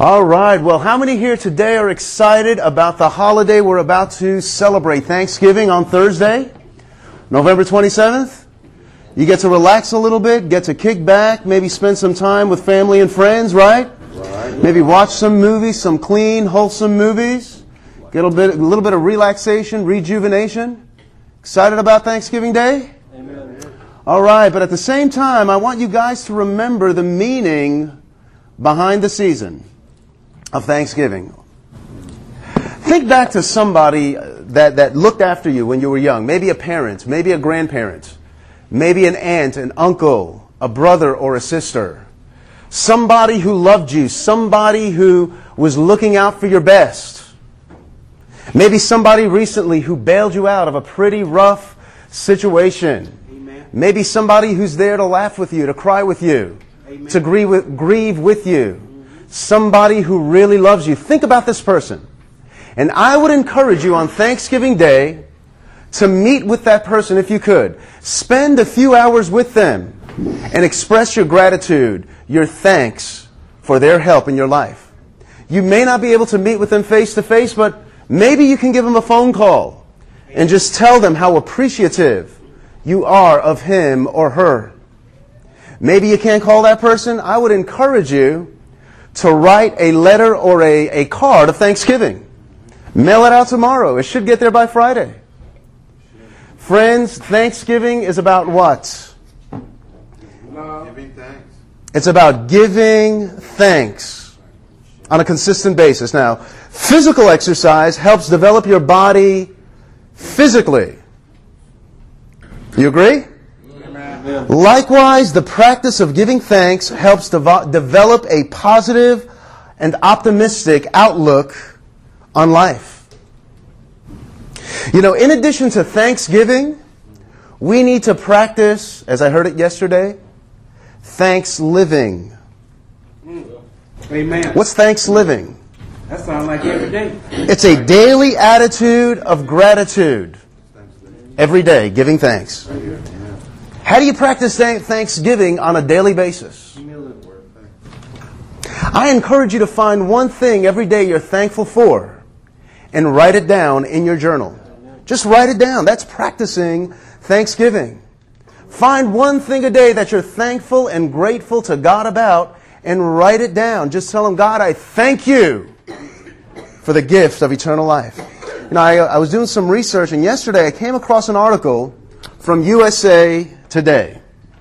All right. Well, how many here today are excited about the holiday we're about to celebrate? Thanksgiving on Thursday, November 27th. You get to relax a little bit, get to kick back, maybe spend some time with family and friends, right? Maybe watch some movies, some clean, wholesome movies. Get a little bit of relaxation, rejuvenation. Excited about Thanksgiving Day? Amen. All right. But at the same time, I want you guys to remember the meaning behind the season of Thanksgiving. Think back to somebody that looked after you when you were young. Maybe a parent, maybe a grandparent, maybe an aunt, an uncle, a brother or a sister. Somebody who loved you, somebody who was looking out for your best. Maybe somebody recently who bailed you out of a pretty rough situation. Amen. Maybe somebody who's there to laugh with you, to cry with you, Amen. to grieve with you. Somebody who really loves you. Think about this person. And I would encourage you on Thanksgiving Day to meet with that person if you could. Spend a few hours with them and express your gratitude, your thanks for their help in your life. You may not be able to meet with them face to face, but maybe you can give them a phone call and just tell them how appreciative you are of him or her. Maybe you can't call that person. I would encourage you to write a letter or a card of Thanksgiving. Mail it out tomorrow. It should get there by Friday. Friends, Thanksgiving is about what? Giving thanks. It's about giving thanks on a consistent basis. Now, physical exercise helps develop your body physically. You agree? Amen. Likewise, the practice of giving thanks helps develop a positive and optimistic outlook on life. You know, in addition to Thanksgiving, we need to practice, as I heard it yesterday, thanks living. Amen. What's thanks living? That sounds like every day. It's a daily attitude of gratitude. Every day, giving thanks. How do you practice Thanksgiving on a daily basis? I encourage you to find one thing every day you're thankful for and write it down in your journal. Just write it down. That's practicing Thanksgiving. Find one thing a day that you're thankful and grateful to God about and write it down. Just tell Him, God, I thank you for the gift of eternal life. You know, I was doing some research, and yesterday I came across an article from USA Today.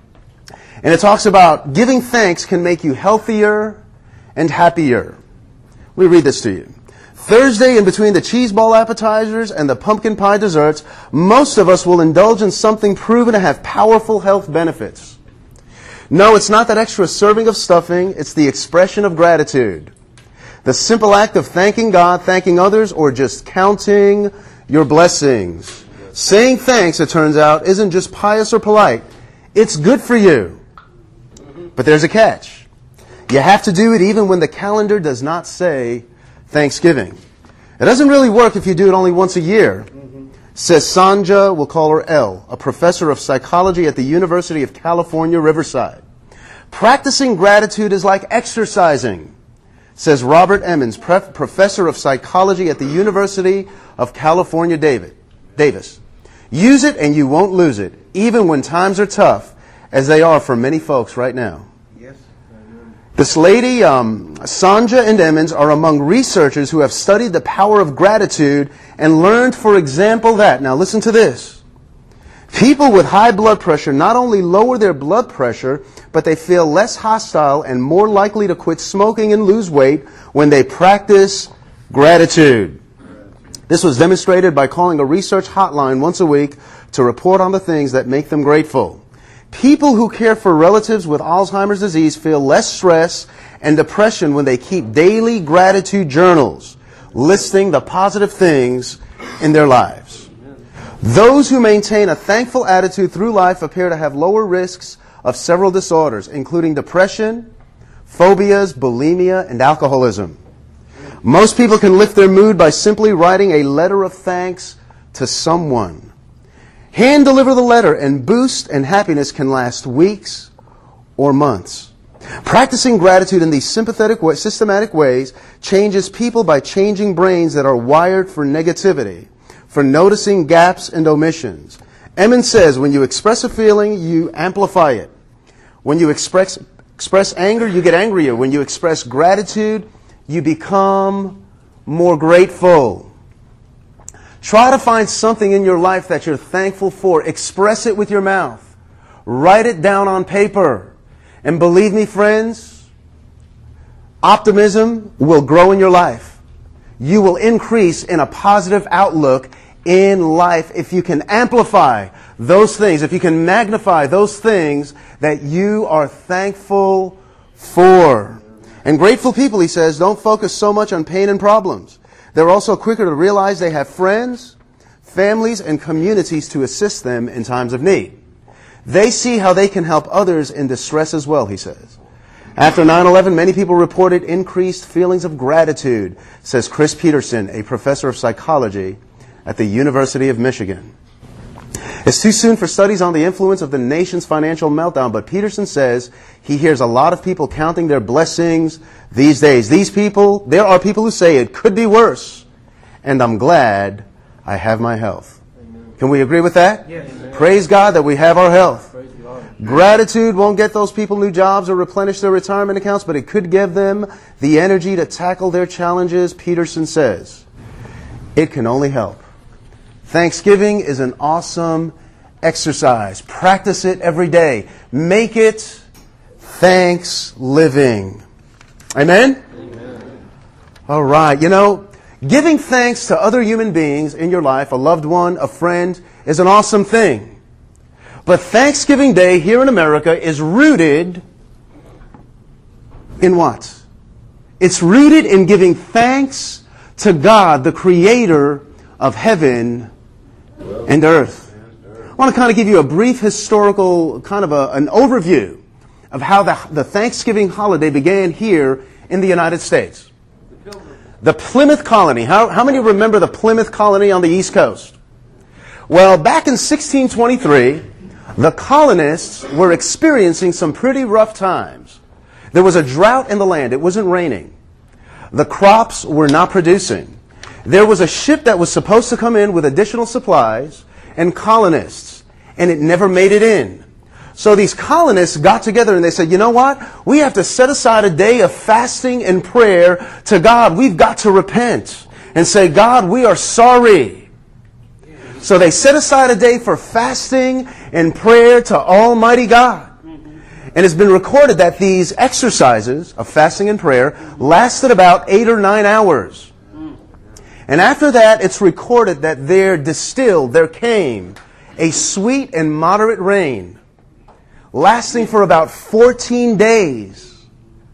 And it talks about giving thanks can make you healthier and happier. Let me read this to you. Thursday, in between the cheese ball appetizers and the pumpkin pie desserts, most of us will indulge in something proven to have powerful health benefits. No, it's not that extra serving of stuffing. It's the expression of gratitude. The simple act of thanking God, thanking others, or just counting your blessings. Saying thanks, it turns out, isn't just pious or polite. It's good for you. But there's a catch. You have to do it even when the calendar does not say Thanksgiving. It doesn't really work if you do it only once a year, says Sanja, we'll call her L, a professor of psychology at the University of California, Riverside. Practicing gratitude is like exercising, says Robert Emmons, professor of psychology at the University of California, Davis. Use it and you won't lose it, even when times are tough, as they are for many folks right now. Yes. This lady, Sanja and Emmons, are among researchers who have studied the power of gratitude and learned, for example, that, now listen to this, people with high blood pressure not only lower their blood pressure, but they feel less hostile and more likely to quit smoking and lose weight when they practice gratitude. This was demonstrated by calling a research hotline once a week to report on the things that make them grateful. People who care for relatives with Alzheimer's disease feel less stress and depression when they keep daily gratitude journals, listing the positive things in their lives. Those who maintain a thankful attitude through life appear to have lower risks of several disorders, including depression, phobias, bulimia, and alcoholism. Most people can lift their mood by simply writing a letter of thanks to someone. Hand deliver the letter, and boost and happiness can last weeks or months. Practicing gratitude in these systematic ways changes people by changing brains that are wired for negativity, for noticing gaps and omissions. Emmons says, when you express a feeling, you amplify it. When you express anger, you get angrier. When you express gratitude, you become more grateful. Try to find something in your life that you're thankful for. Express it with your mouth. Write it down on paper. And believe me, friends, optimism will grow in your life. You will increase in a positive outlook in life if you can amplify those things, if you can magnify those things that you are thankful for. And grateful people, he says, don't focus so much on pain and problems. They're also quicker to realize they have friends, families, and communities to assist them in times of need. They see how they can help others in distress as well, he says. After 9/11, many people reported increased feelings of gratitude, says Chris Peterson, a professor of psychology at the University of Michigan. It's too soon for studies on the influence of the nation's financial meltdown, but Peterson says he hears a lot of people counting their blessings these days. There are people who say it could be worse, and I'm glad I have my health. Can we agree with that? Yes. Praise God that we have our health. Gratitude won't get those people new jobs or replenish their retirement accounts, but it could give them the energy to tackle their challenges, Peterson says. It can only help. Thanksgiving is an awesome exercise. Practice it every day. Make it thanks living. Amen? Amen. All right. Giving thanks to other human beings in your life, a loved one, a friend, is an awesome thing. But Thanksgiving Day here in America is rooted in what? It's rooted in giving thanks to God, the Creator of heaven and earth. I want to kind of give you a brief historical, kind of an overview of how the Thanksgiving holiday began here in the United States. The Plymouth Colony. How many remember the Plymouth Colony on the East Coast? Well, back in 1623, the colonists were experiencing some pretty rough times. There was a drought in the land. It wasn't raining. The crops were not producing. There was a ship that was supposed to come in with additional supplies and colonists, and it never made it in. So these colonists got together and they said, you know what? We have to set aside a day of fasting and prayer to God. We've got to repent and say, God, we are sorry. So they set aside a day for fasting and prayer to Almighty God. And it's been recorded that these exercises of fasting and prayer lasted about 8 or 9 hours. And after that, it's recorded that there came a sweet and moderate rain lasting for about 14 days.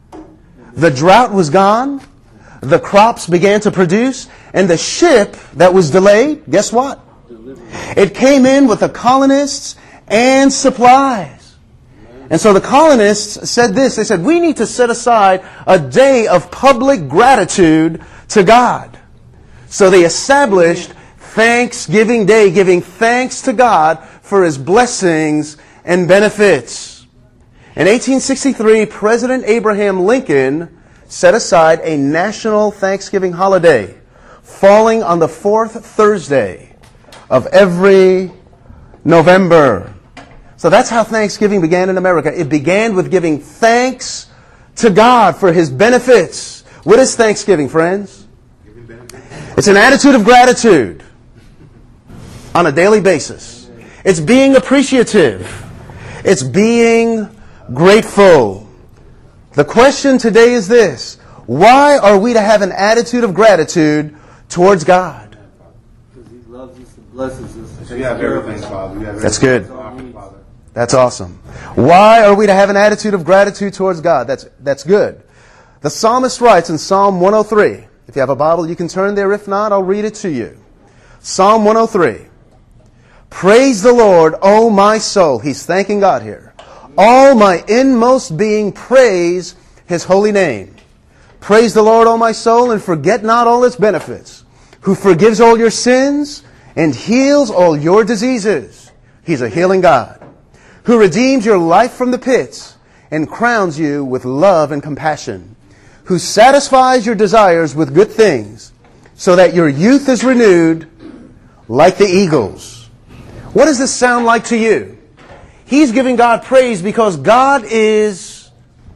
The drought was gone. The crops began to produce. And the ship that was delayed, guess what? It came in with the colonists and supplies. And so the colonists said this. They said, we need to set aside a day of public gratitude to God. So they established Thanksgiving Day, giving thanks to God for His blessings and benefits. In 1863, President Abraham Lincoln set aside a national Thanksgiving holiday, falling on the 4th Thursday of every November. So that's how Thanksgiving began in America. It began with giving thanks to God for His benefits. What is Thanksgiving, friends? It's an attitude of gratitude on a daily basis. It's being appreciative. It's being grateful. The question today is this: why are we to have an attitude of gratitude towards God? Because He loves us and blesses us. So you have everything, Father. That's good. That's awesome. Why are we to have an attitude of gratitude towards God? That's good. The psalmist writes in Psalm 103. If you have a Bible, you can turn there. If not, I'll read it to you. Psalm 103. Praise the Lord, O my soul. He's thanking God here. All my inmost being, praise His holy name. Praise the Lord, O my soul, and forget not all His benefits, who forgives all your sins and heals all your diseases. He's a healing God. Who redeemed your life from the pits and crowns you with love and compassion, who satisfies your desires with good things, so that your youth is renewed like the eagles. What does this sound like to you? He's giving God praise because God is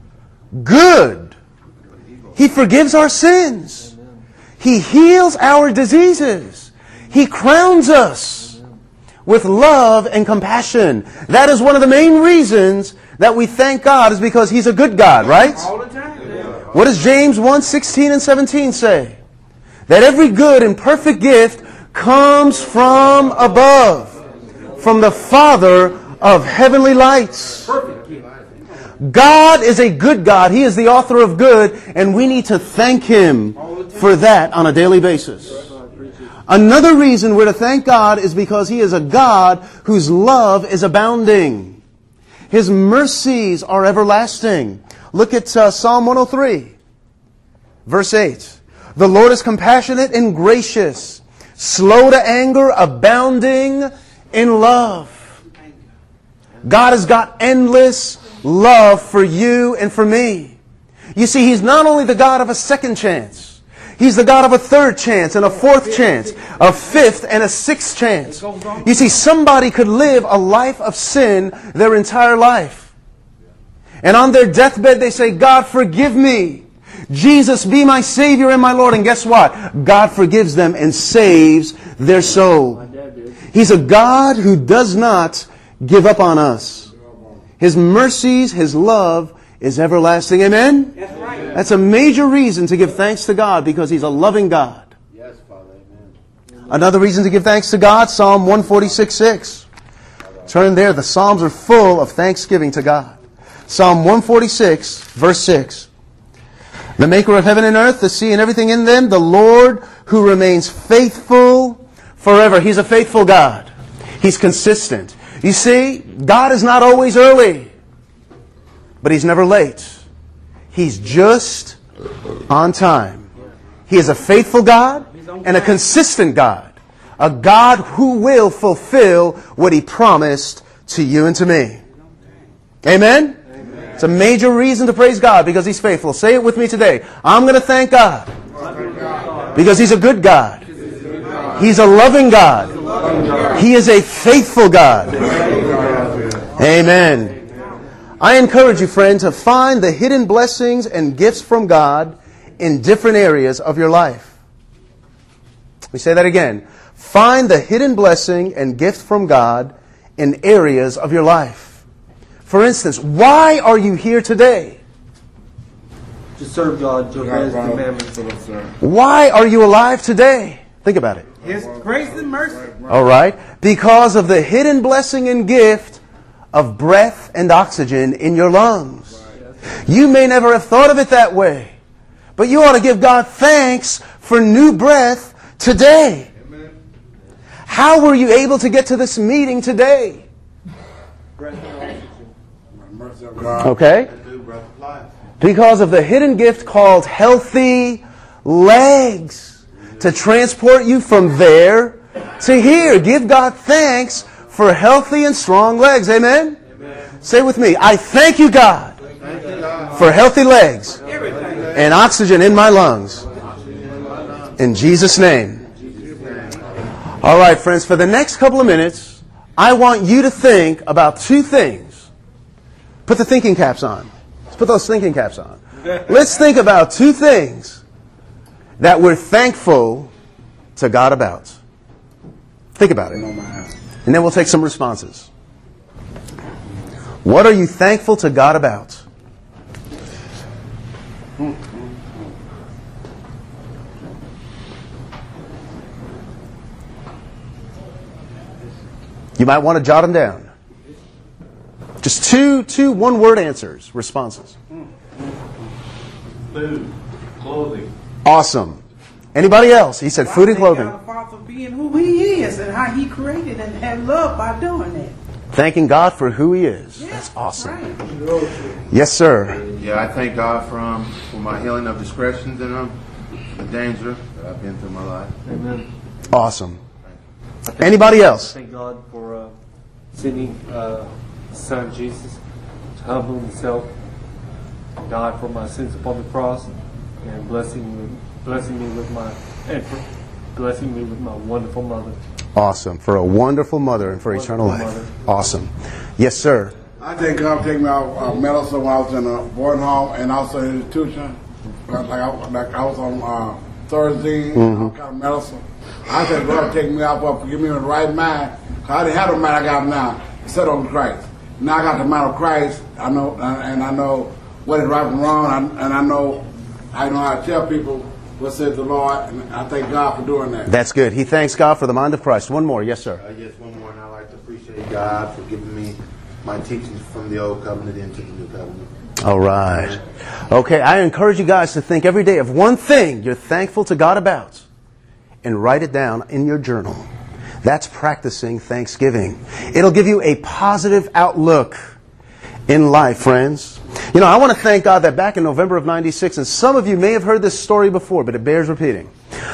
good. He forgives our sins. He heals our diseases. He crowns us with love and compassion. That is one of the main reasons that we thank God, is because He's a good God, right? All the time. What does James 1:16 and 17 say? That every good and perfect gift comes from above, from the Father of heavenly lights. God is a good God. He is the author of good, and we need to thank Him for that on a daily basis. Another reason we're to thank God is because He is a God whose love is abounding. His mercies are everlasting. Look at Psalm 103, verse 8. The Lord is compassionate and gracious, slow to anger, abounding in love. God has got endless love for you and for me. You see, He's not only the God of a second chance. He's the God of a third chance and a fourth chance, a fifth and a sixth chance. You see, somebody could live a life of sin their entire life. And on their deathbed they say, God, forgive me. Jesus, be my Savior and my Lord. And guess what? God forgives them and saves their soul. He's a God who does not give up on us. His mercies, His love is everlasting. Amen? That's right. That's a major reason to give thanks to God, because He's a loving God. Yes, Father. Amen. Another reason to give thanks to God, Psalm 146:6. Turn there. The Psalms are full of thanksgiving to God. Psalm 146, verse 6. The maker of heaven and earth, the sea and everything in them, the Lord who remains faithful forever. He's a faithful God. He's consistent. You see, God is not always early, but He's never late. He's just on time. He is a faithful God and a consistent God. A God who will fulfill what He promised to you and to me. Amen? It's a major reason to praise God, because He's faithful. Say it with me today. I'm going to thank God because He's a good God. He's a loving God. He is a faithful God. Amen. I encourage you, friend, to find the hidden blessings and gifts from God in different areas of your life. Let me say that again. Find the hidden blessing and gift from God in areas of your life. For instance, why are you here today? To serve God, to obey His commandments. Why are you alive today? Think about it. His grace and mercy. All right. Because of the hidden blessing and gift of breath and oxygen in your lungs. You may never have thought of it that way, but you ought to give God thanks for new breath today. How were you able to get to this meeting today? Okay? Because of the hidden gift called healthy legs to transport you from there to here. Give God thanks for healthy and strong legs. Amen? Say with me, I thank you, God, for healthy legs and oxygen in my lungs. In Jesus' name. All right, friends, for the next couple of minutes, I want you to think about two things. Put the thinking caps on. Let's put those thinking caps on. Let's think about two things that we're thankful to God about. Think about it. And then we'll take some responses. What are you thankful to God about? You might want to jot them down. Just two one-word answers, responses. Food, clothing. Awesome. Anybody else? He said food and clothing. Thank God for being who He is and how He created and had love by doing that. Thanking God for who He is. Yeah, That's awesome. right. Yes, sir. Yeah, I thank God for my healing of discretions and the danger that I've been through in my life. Amen. Awesome. Anybody else? Thank God for sending His Son Jesus to humble Himself died for my sins upon the cross, and blessing me with my wonderful mother. Awesome. For a wonderful mother and for eternal life. Mother. Awesome. Yes, sir. I think God take me out of medicine when I was in a boarding home and also in an institution. Like I was on Thursday, all kind of medicine. I think God take me out for give me the right mind. I didn't have the mind I got now. Set on Christ. Now I got the mind of Christ. I know, and I know what is right and wrong, and I know how to tell people what says the Lord, and I thank God for doing that. That's good. He thanks God for the mind of Christ. One more. Yes, sir. Yes, one more, and I'd like to appreciate God for giving me my teachings from the old covenant into the new covenant. All right. Okay, I encourage you guys to think every day of one thing you're thankful to God about and write it down in your journal. That's practicing thanksgiving. It'll give you a positive outlook in life, friends. You know, I want to thank God that back in November of 96, and some of you may have heard this story before, but it bears repeating.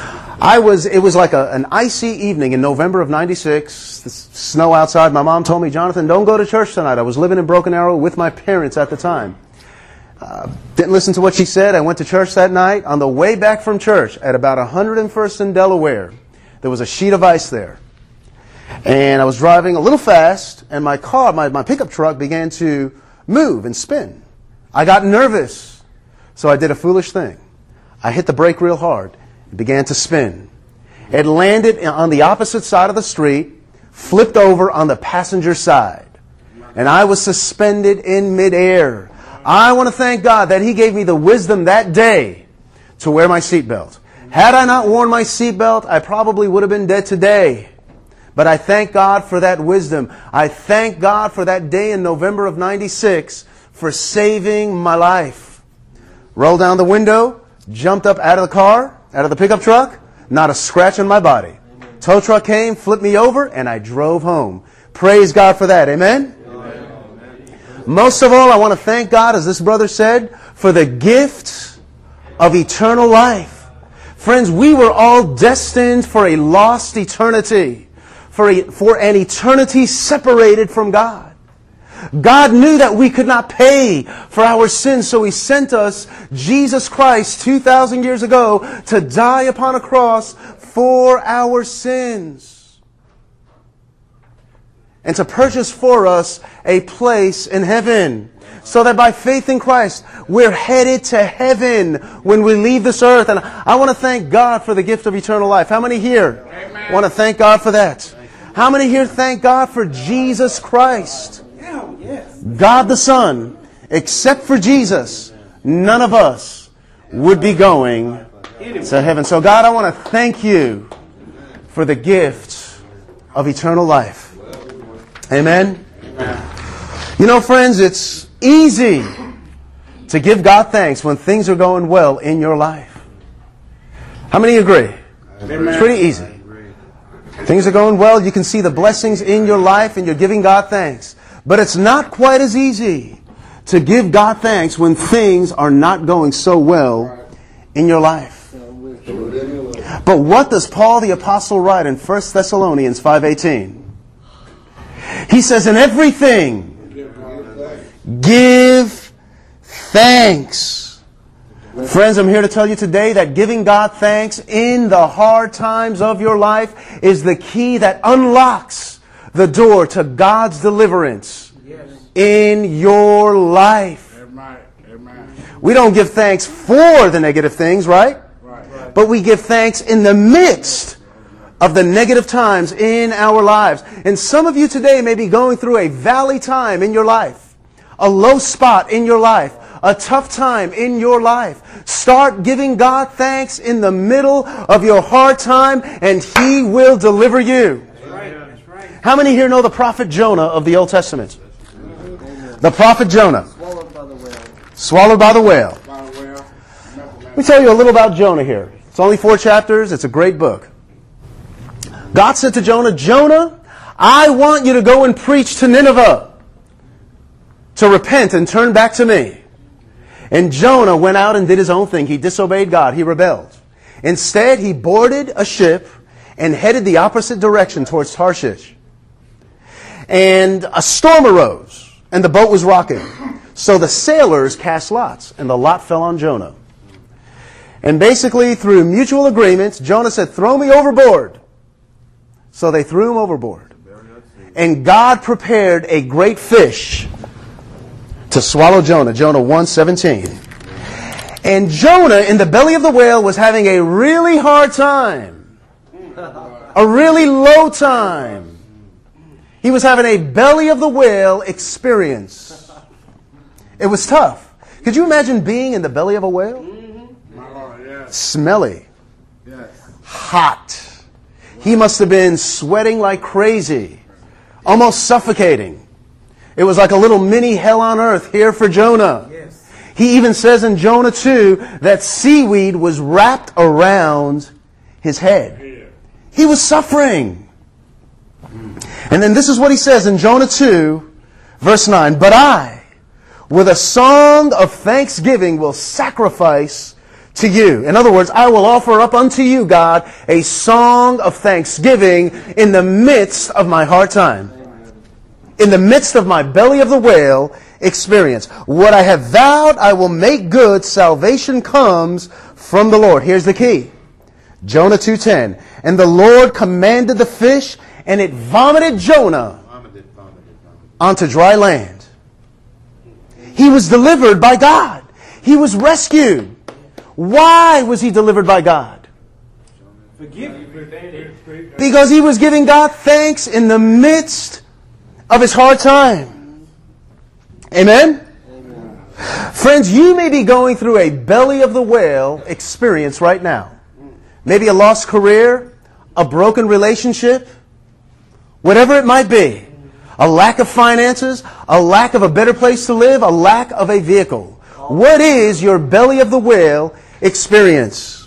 It was like an icy evening in November of 96, the snow outside. My mom told me, Jonathan, don't go to church tonight. I was living in Broken Arrow with my parents at the time. Didn't listen to what she said. I went to church that night. On the way back from church at about 101st and Delaware, there was a sheet of ice there. And I was driving a little fast, and my car, my pickup truck began to move and spin. I got nervous, so I did a foolish thing. I hit the brake real hard. It began to spin. It landed on the opposite side of the street, flipped over on the passenger side, and I was suspended in midair. I want to thank God that He gave me the wisdom that day to wear my seatbelt. Had I not worn my seatbelt, I probably would have been dead today. But I thank God for that wisdom. I thank God for that day in November of 96 for saving my life. Rolled down the window, jumped up out of the car, out of the pickup truck, not a scratch on my body. Tow truck came, flipped me over, and I drove home. Praise God for that. Amen? Amen. Most of all, I want to thank God, as this brother said, for the gift of eternal life. Friends, we were all destined for a lost eternity. For an eternity separated from God. God knew that we could not pay for our sins, so He sent us Jesus Christ 2,000 years ago to die upon a cross for our sins. And to purchase for us a place in heaven. So that by faith in Christ, we're headed to heaven when we leave this earth. And I want to thank God for the gift of eternal life. How many here want to thank God for that? How many here thank God for Jesus Christ? Oh, yes. God the Son. Except for Jesus, none of us would be going to heaven. So God, I want to thank You for the gift of eternal life. Amen? You know, friends, it's easy to give God thanks when things are going well in your life. How many agree? It's pretty easy. Things are going well. You can see the blessings in your life and you're giving God thanks. But it's not quite as easy to give God thanks when things are not going so well in your life. But what does Paul the Apostle write in 1 Thessalonians 5:18? He says, in everything, give thanks. Friends, I'm here to tell you today that giving God thanks in the hard times of your life is the key that unlocks the door to God's deliverance in your life. We don't give thanks for the negative things, right? But we give thanks in the midst of the negative times in our lives. And some of you today may be going through a valley time in your life, a low spot in your life, a tough time in your life. Start giving God thanks in the middle of your hard time, and He will deliver you. That's right. That's right. How many here know the prophet Jonah of the Old Testament? The prophet Jonah. Swallowed by the whale. Let me tell you a little about Jonah here. It's only 4 chapters. It's a great book. God said to Jonah, Jonah, I want you to go and preach to Nineveh to repent and turn back to me. And Jonah went out and did his own thing. He disobeyed God. He rebelled. Instead, he boarded a ship and headed the opposite direction towards Tarshish. And a storm arose, and the boat was rocking. So the sailors cast lots, and the lot fell on Jonah. And basically, through mutual agreements, Jonah said, throw me overboard. So they threw him overboard. And God prepared a great fish to swallow Jonah. Jonah 1:17. And Jonah, in the belly of the whale, was having a really hard time. A really low time. He was having a belly of the whale experience. It was tough. Could you imagine being in the belly of a whale? Smelly. Hot. He must have been sweating like crazy. Almost suffocating. It was like a little mini hell on earth here for Jonah. He even says in Jonah 2 that seaweed was wrapped around his head. He was suffering. And then this is what he says in Jonah 2, verse 9. But I, with a song of thanksgiving, will sacrifice to you. In other words, I will offer up unto you, God, a song of thanksgiving in the midst of my hard time. In the midst of my belly of the whale experience. What I have vowed, I will make good. Salvation comes from the Lord. Here's the key. Jonah 2:10. And the Lord commanded the fish, and it vomited Jonah onto dry land. He was delivered by God. He was rescued. Why was he delivered by God? Because he was giving God thanks in the midst of his hard time. Amen? Friends, you may be going through a belly of the whale experience right now. Maybe a lost career, a broken relationship, whatever it might be. A lack of finances, a lack of a better place to live, a lack of a vehicle. What is your belly of the whale experience?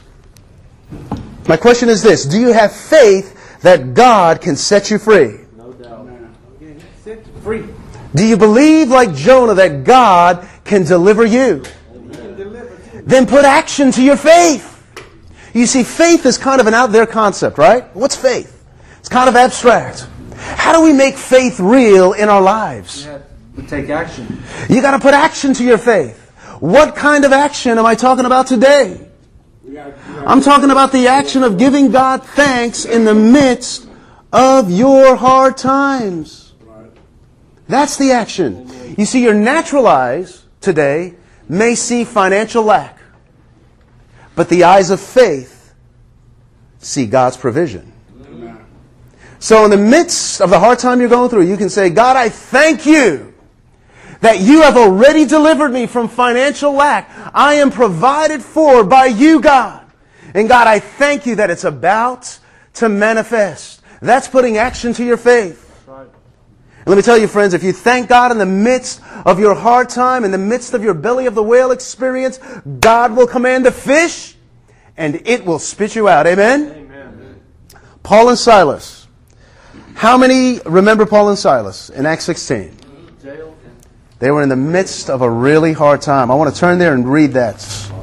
My question is this. Do you have faith that God can set you free? No doubt. Set free. Do you believe like Jonah that God can deliver you? Then put action to your faith. You see, faith is kind of an out there concept, right? What's faith? It's kind of abstract. How do we make faith real in our lives? You have to take action. You got to put action to your faith. What kind of action am I talking about today? I'm talking about the action of giving God thanks in the midst of your hard times. That's the action. You see, your natural eyes today may see financial lack, but the eyes of faith see God's provision. So in the midst of the hard time you're going through, you can say, God, I thank you that you have already delivered me from financial lack. I am provided for by you, God. And God, I thank you that it's about to manifest. That's putting action to your faith. And let me tell you, friends, if you thank God in the midst of your hard time, in the midst of your belly of the whale experience, God will command the fish and it will spit you out. Amen? Amen. Paul and Silas. How many remember Paul and Silas in Acts 16? Jail. They were in the midst of a really hard time. I want to turn there and read that.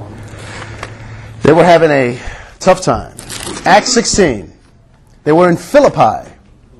They were having a tough time. Acts 16. They were in Philippi.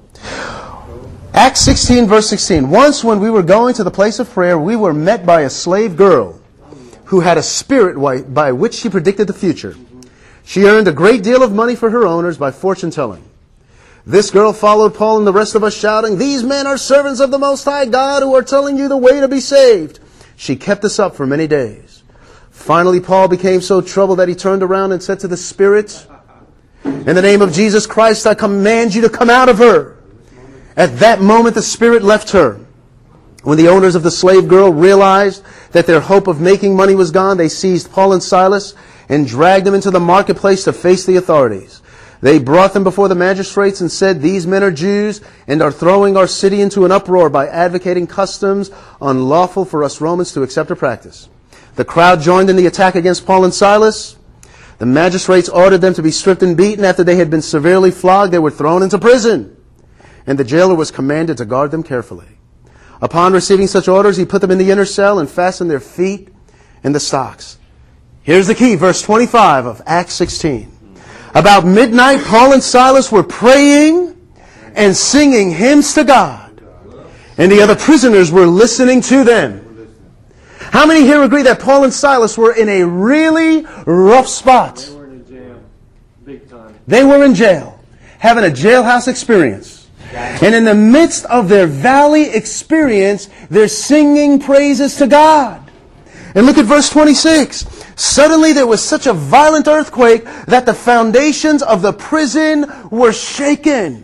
Acts 16, verse 16. Once when we were going to the place of prayer, we were met by a slave girl who had a spirit by which she predicted the future. She earned a great deal of money for her owners by fortune telling. This girl followed Paul and the rest of us shouting, "These men are servants of the Most High God who are telling you the way to be saved." She kept this up for many days. Finally, Paul became so troubled that he turned around and said to the spirit, "In the name of Jesus Christ, I command you to come out of her." At that moment, the spirit left her. When the owners of the slave girl realized that their hope of making money was gone, they seized Paul and Silas and dragged them into the marketplace to face the authorities. They brought them before the magistrates and said, "These men are Jews and are throwing our city into an uproar by advocating customs unlawful for us Romans to accept or practice." The crowd joined in the attack against Paul and Silas. The magistrates ordered them to be stripped and beaten. After they had been severely flogged, they were thrown into prison. And the jailer was commanded to guard them carefully. Upon receiving such orders, he put them in the inner cell and fastened their feet in the stocks. Here's the key, verse 25 of Acts 16. About midnight, Paul and Silas were praying and singing hymns to God, and the other prisoners were listening to them. How many here agree that Paul and Silas were in a really rough spot? They were in jail. Big time. They were in jail, having a jailhouse experience. And in the midst of their valley experience, they're singing praises to God. And look at verse 26. Suddenly there was such a violent earthquake that the foundations of the prison were shaken.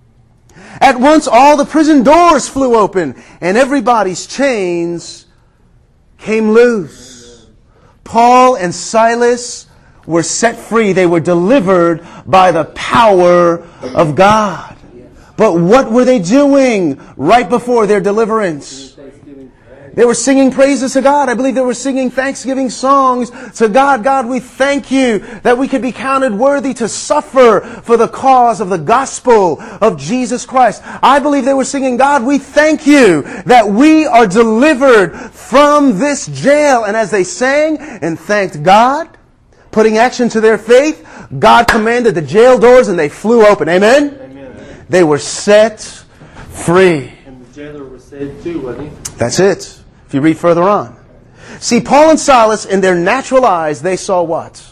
At once all the prison doors flew open and everybody's chains came loose. Paul and Silas were set free. They were delivered by the power of God. But what were they doing right before their deliverance? They were singing praises to God. I believe they were singing thanksgiving songs to God. God, we thank you that we could be counted worthy to suffer for the cause of the gospel of Jesus Christ. I believe they were singing, God, we thank you that we are delivered from this jail. And as they sang and thanked God, putting action to their faith, God commanded the jail doors and they flew open. Amen? Amen. They were set free. And the jailer was saved too, wasn't he? That's it. If you read further on. See, Paul and Silas, in their natural eyes, they saw what?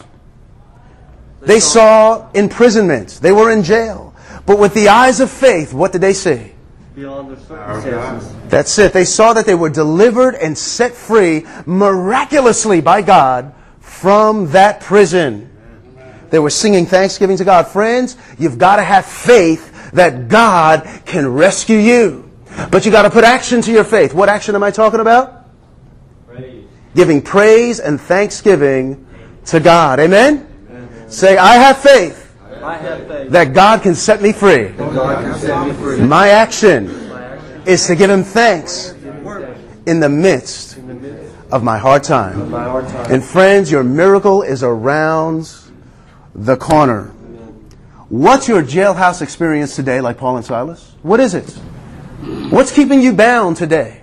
They saw imprisonment. They were in jail. But with the eyes of faith, what did they see? Beyond their circumstances. That's it. They saw that they were delivered and set free miraculously by God from that prison. They were singing thanksgiving to God. Friends, you've got to have faith that God can rescue you. But you got to put action to your faith. What action am I talking about? Praise. Giving praise and thanksgiving to God. Amen? Amen. Say, I have faith. I have faith that God can set me free. God can set me free. My action is to give Him thanks in the midst of my hard time. And friends, your miracle is around the corner. What's your jailhouse experience today, like Paul and Silas? What is it? What's keeping you bound today?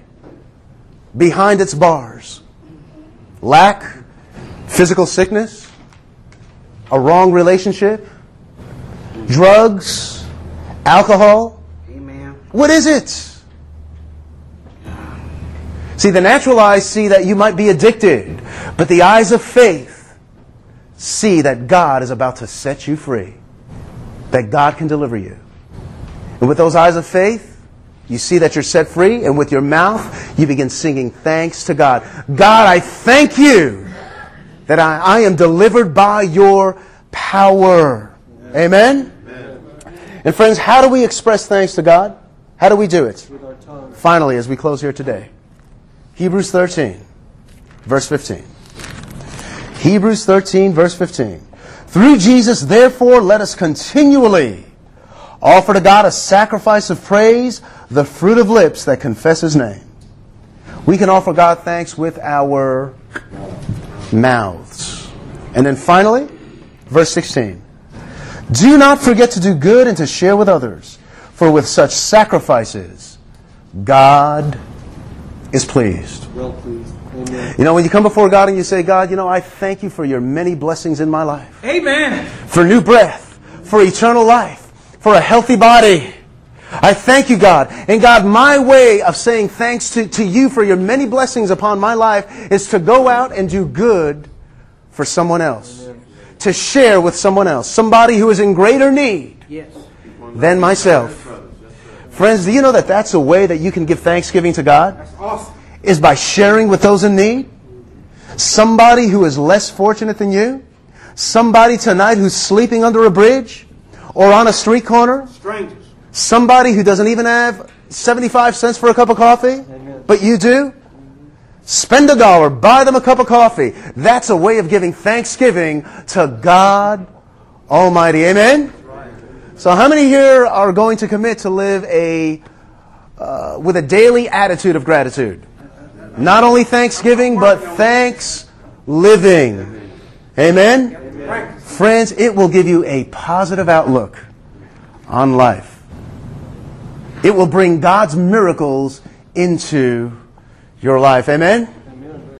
Behind its bars? Lack? Physical sickness? A wrong relationship? Drugs? Alcohol? Amen. What is it? See, the natural eyes see that you might be addicted, but the eyes of faith see that God is about to set you free, that God can deliver you. And with those eyes of faith, you see that you're set free, and with your mouth, you begin singing thanks to God. God, I thank you that I am delivered by your power. Amen? And friends, how do we express thanks to God? How do we do it? With our tongue. Finally, as we close here today, Hebrews 13, verse 15. Hebrews 13, verse 15. Through Jesus, therefore, let us continually offer to God a sacrifice of praise, the fruit of lips that confess His name. We can offer God thanks with our mouths. And then finally, verse 16. Do not forget to do good and to share with others, for with such sacrifices, God is pleased. Well pleased. Amen. You know, when you come before God and you say, God, I thank you for your many blessings in my life. Amen. For new breath, for eternal life, for a healthy body. I thank you, God. And God, my way of saying thanks to you for your many blessings upon my life is to go out and do good for someone else. Amen. To share with someone else. Somebody who is in greater need than myself. Friends, do you know that that's a way that you can give thanksgiving to God? That's awesome. Is by sharing with those in need. Somebody who is less fortunate than you. Somebody tonight who's sleeping under a bridge or on a street corner. Strangers. Somebody who doesn't even have 75 cents for a cup of coffee, but you do. Spend $1, buy them a cup of coffee. That's a way of giving thanksgiving to God Almighty. Amen? So how many here are going to commit to live with a daily attitude of gratitude? Not only thanksgiving, but thanks living. Amen? Friends, it will give you a positive outlook on life. It will bring God's miracles into your life. Amen?